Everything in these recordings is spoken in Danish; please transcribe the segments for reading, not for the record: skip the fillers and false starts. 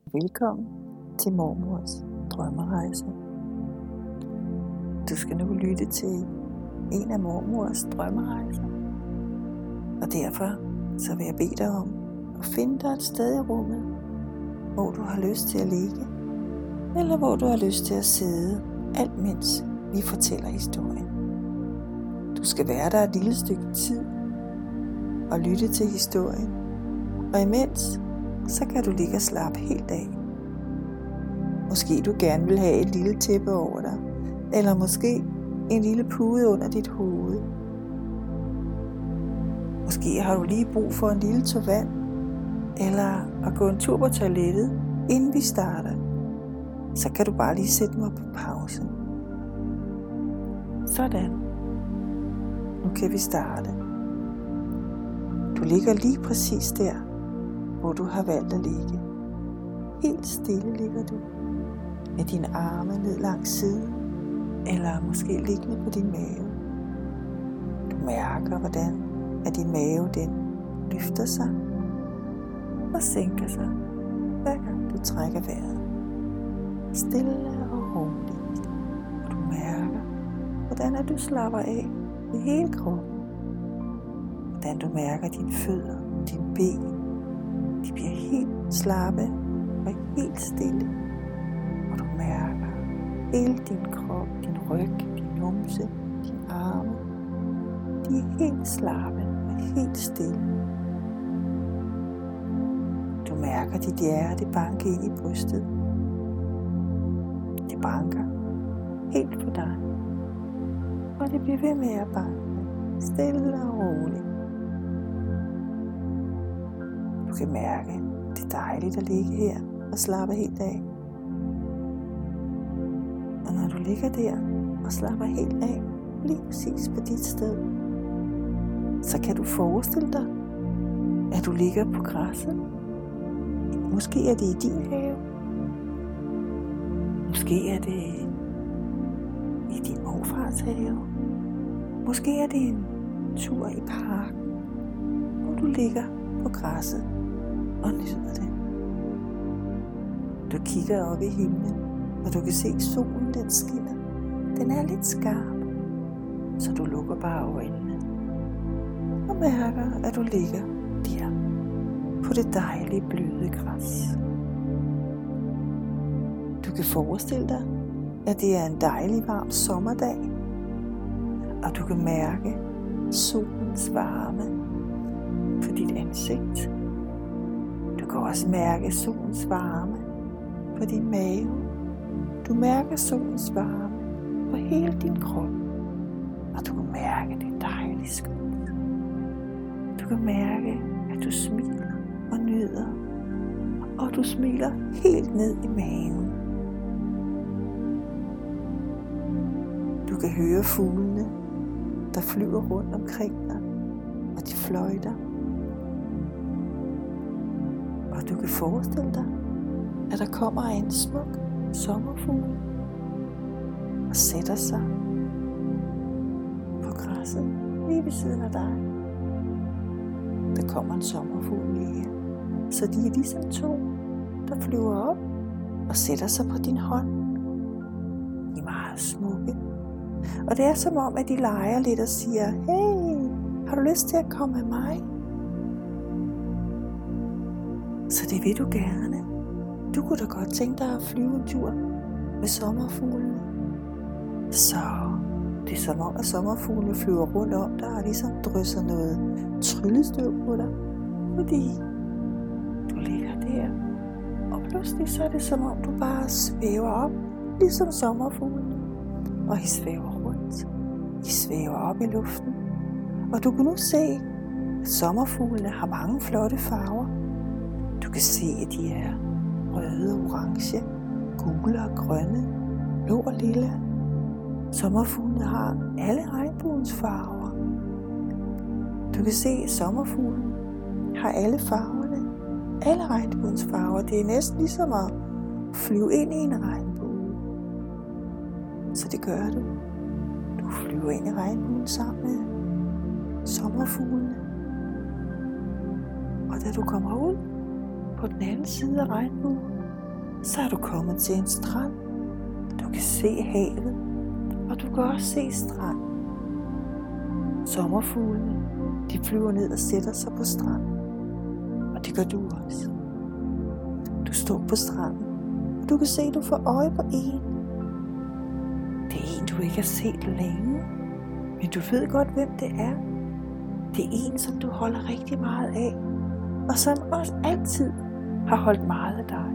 Velkommen til Mormors drømmerejse. Du skal nu lytte til en af Mormors drømmerejser. Og derfor så vil jeg bede dig om at finde dig et sted i rummet, hvor du har lyst til at ligge, eller hvor du har lyst til at sidde, alt mens vi fortæller historien. Du skal være der et lille stykke tid og lytte til historien, og imens så kan du ligge og slappe helt af. Måske du gerne vil have et lille tæppe over dig, eller måske en lille pude under dit hoved. Måske har du lige brug for en lille tår vand, eller at gå en tur på toilettet, inden vi starter. Så kan du bare lige sætte mig på pause. Sådan. Nu kan vi starte. Du ligger lige præcis der, hvor du har valgt at ligge. Helt stille ligger du, med dine arme ned langs siden, eller måske liggende på din mave. Du mærker, hvordan at din mave den løfter sig og sænker sig, hver gang du trækker vejret. Stille og roligt. Og du mærker, hvordan at du slapper af i hele kroppen. Hvordan du mærker dine fødder og dine ben. De bliver helt slappe og helt stille. Og du mærker hele din krop, din ryg, din numse, dine arme. De er helt slappe og helt stille. Du mærker dit hjerte banke ind i brystet. Det banker helt for dig. Og det bliver ved med at banke. Stille og roligt. Du kan mærke, det er dejligt at ligge her og slappe helt af. Og når du ligger der og slapper helt af, lige præcis på dit sted, så kan du forestille dig, at du ligger på græsset. Måske er det i din have. Måske er det i din morfars have. Måske er det en tur i parken, hvor du ligger på græsset og nyder det. Du kigger op i himlen, og du kan se solen, den skinner. Den er lidt skarp, så du lukker bare øjnene og mærker, at du ligger der på det dejlige bløde græs. Du kan forestille dig, at det er en dejlig varm sommerdag, og du kan mærke solens varme på dit ansigt. Du kan også mærke solens varme på din mave. Du mærker solens varme på hele din krop, og du kan mærke det dejlige skønt. Du kan mærke, at du smiler og nyder, og du smiler helt ned i maven. Du kan høre fuglene, der flyver rundt omkring dig, og de fløjter. Og du kan forestille dig, at der kommer en smuk sommerfugl og sætter sig på græsset lige ved siden af dig. Der kommer en sommerfugl mere, så de er ligesom to, der flyver op og sætter sig på din hånd. De er meget smukke. Og det er som om, at de leger lidt og siger, hey, har du lyst til at komme med mig? Så det vil du gerne. Du kunne da godt tænke dig at flyve en tur med sommerfuglene. Så det er som om, at sommerfuglene flyver rundt om dig og ligesom drysser noget tryllestøv på dig. Fordi du ligger der, og pludselig så er det som om, du bare svæver op, ligesom sommerfuglene. Og I svæver rundt. I svæver op i luften. Og du kan nu se, at sommerfuglene har mange flotte farver. Du kan se, at de er røde og orange, gule og grønne, blå og lilla. Sommerfuglene har alle regnbuens farver. Du kan se, at sommerfuglen har alle farverne. Alle regnbuens farver. Det er næsten ligesom at flyve ind i en regnbue. Så det gør du. Du flyver ind i regnbuen sammen med sommerfuglene. Og da du kommer ud på den anden side af regnbuen, så er du kommet til en strand. Du kan se havet, og du kan også se stranden. Sommerfuglene, de flyver ned og sætter sig på stranden. Og det gør du også. Du står på stranden, og du kan se, at du får øje på en. Det er en, du ikke har set længe, men du ved godt, hvem det er. Det er en, som du holder rigtig meget af, og som også altid har holdt meget af dig.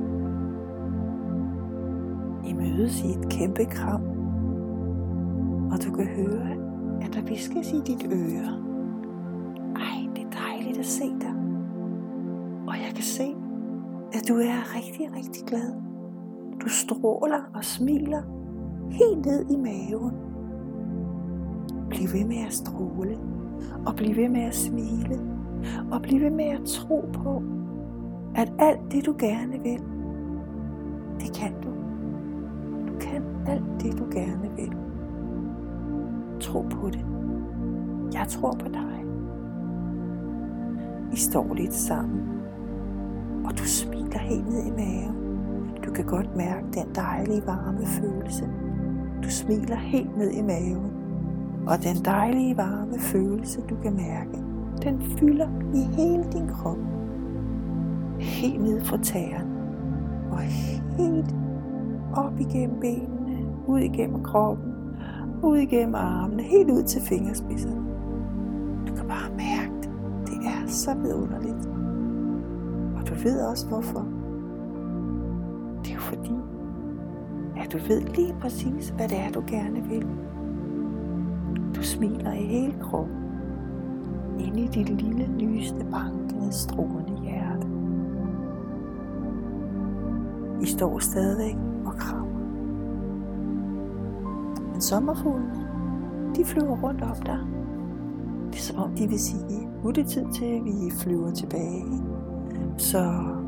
I mødes i et kæmpe kram, og du kan høre, at der hviskes i dit øre. Ej, det er dejligt at se dig. Og jeg kan se, at du er rigtig, rigtig glad. Du stråler og smiler helt ned i maven. Bliv ved med at stråle, og bliv ved med at smile, og bliv ved med at tro på, at alt det du gerne vil, det kan du. Du kan alt det du gerne vil. Tro på det. Jeg tror på dig. I står lidt sammen, og du smiler helt ned i maven. Du kan godt mærke den dejlige varme følelse. Du smiler helt ned i maven, og den dejlige varme følelse du kan mærke, den fylder i hele din krop. Helt ned fra tæerne, og helt op igennem benene, ud igennem kroppen, ud igennem armene, helt ud til fingerspidserne. Du kan bare mærke det. Det er så vidunderligt. Og du ved også hvorfor. Det er jo fordi, at du ved lige præcis, hvad det er, du gerne vil. Du smiler i hele kroppen, inde i dit lille, nyeste, bankende, strålende hjerte. I står stadigvæk og krammer. Men sommerfuglene, de flyver rundt op der. Det er som om de vil sige, nu er det tid til, at vi flyver tilbage. Så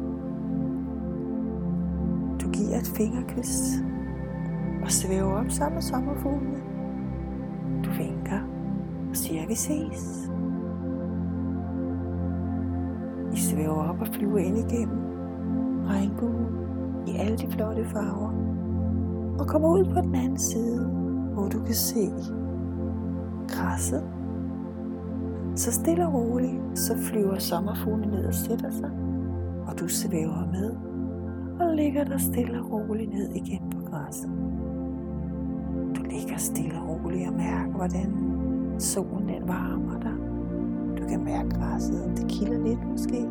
du giver et fingerkys og svæver op sammen med sommerfuglene. Du vinker og siger, at vi ses. I svæver op og flyver ind igennem regnbuen i alle de flotte farver og kommer ud på den anden side, hvor du kan se græsset. Så stille og roligt, så flyver sommerfuglene ned og sætter sig, og du svæver med og ligger der stille og roligt ned igen på græsset. Du ligger stille og roligt og mærker, hvordan solen den varmer dig. Du kan mærke græsset, om det kilder lidt måske.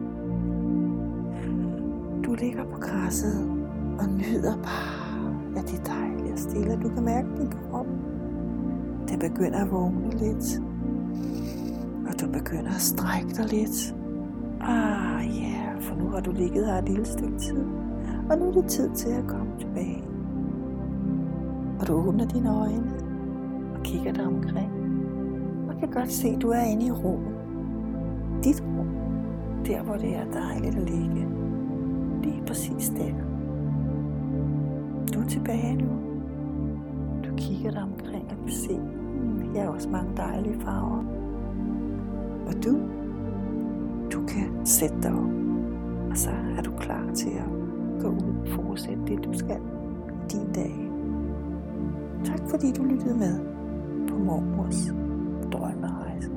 Du ligger på græsset og nyder bare, at det er dejligt og stille. Du kan mærke din krop. Den begynder at vågne lidt. Og du begynder at strække dig lidt. For nu har du ligget her et lille stykke tid. Og nu er det tid til at komme tilbage. Og du åbner dine øjne og kigger dig omkring. Og kan godt se, at du er inde i rummet. Dit rum. Der, hvor det er dejligt at ligge. Lige præcis der. Du er tilbage nu. Du kigger dig omkring og kan se, her er også mange dejlige farver. Og du kan sætte dig op, og så er du klar til at gå ud og fortsætte det, du skal i dine dage. Tak fordi du lyttede med på Mormors Drømmerejse.